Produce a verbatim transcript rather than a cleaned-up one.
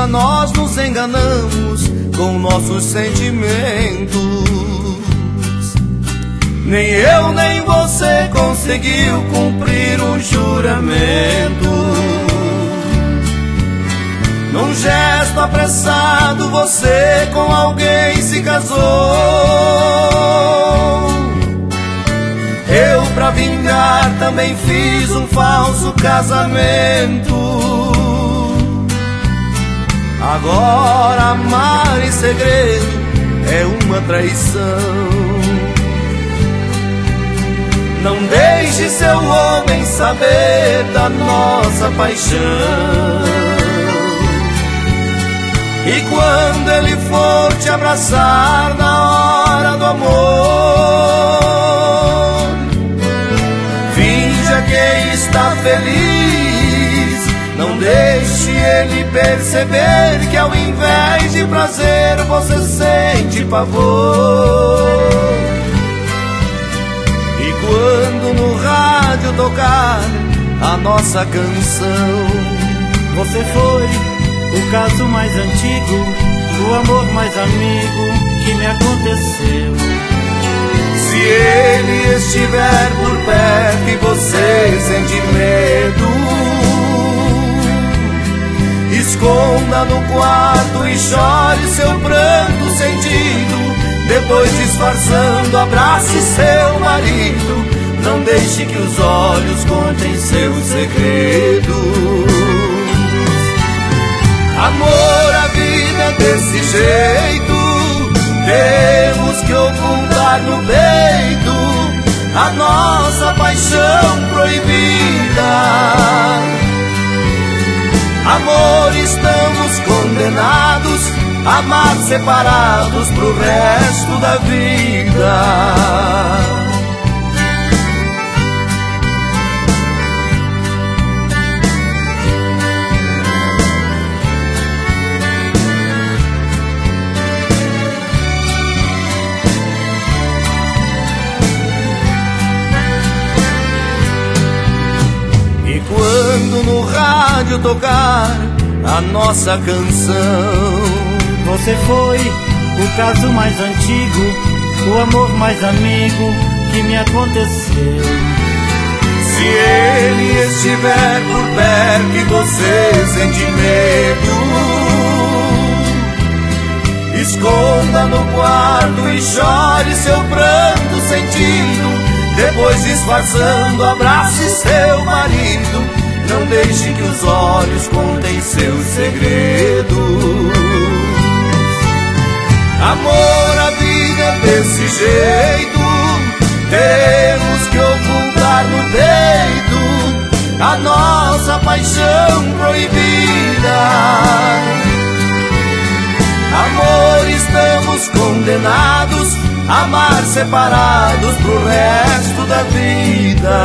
vida nós nos enganamos com nossos sentimentos. Nem eu nem você conseguiu cumprir um juramento. Num gesto apressado você com alguém se casou. Eu, pra vingar, também fiz um falso casamento. Agora amar em segredo é uma traição. Não deixe seu homem saber da nossa paixão. E quando ele for te abraçar na hora do amor, finja que está feliz. Não deixe ele perceber que ao invés de prazer você sente pavor. E quando no rádio tocar a nossa canção, você foi o caso mais antigo, o amor mais amigo que me aconteceu. Se ele estiver por perto e você sente medo, esconda no quarto e chore seu pranto sentido. Depois, disfarçando, abrace seu marido. Não deixe que os olhos contem seus segredos. Amor, a vida desse jeito, temos que ocultar no peito a nossa paixão proibida. Amor, estamos condenados a amar separados pro resto da vida. Quando no rádio tocar a nossa canção, você foi o caso mais antigo, o amor mais amigo que me aconteceu. Se ele estiver por perto e você sente medo, esconda no quarto e chore seu pranto sentido. Depois, disfarçando, abrace seu marido. Não deixe que os olhos contem seus segredos. Amor, a vida desse jeito, temos que ocultar no peito a nossa paixão proibida. Amor, estamos condenados a amar separados pro resto da vida.